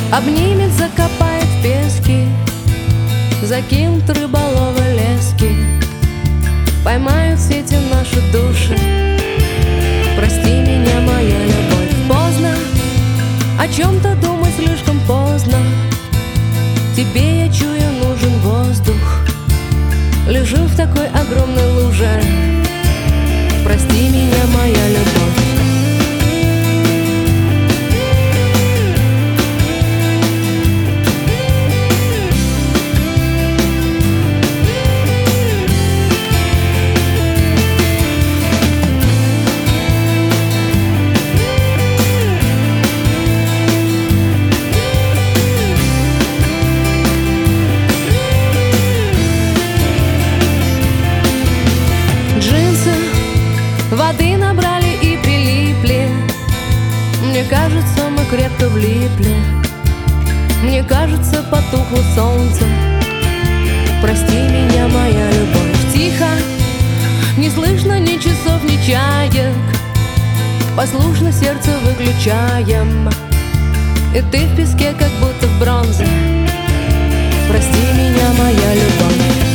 Обнимет, закопает в пески, закинут рыболовы лески, поймают в сети наши души. Прости меня, моя любовь. Поздно о чем-то думать, слишком поздно. Тебе, я чую, нужен воздух. Лежу в такой огромной луже. Прости меня, моя любовь. Воды набрали и прилипли. Мне кажется, мы крепко влипли. Мне кажется, потухло солнце. Прости меня, моя любовь. Тихо, не слышно ни часов, ни чаек. Послушно сердце выключаем. И ты в песке, как будто в бронзе. Прости меня, моя любовь.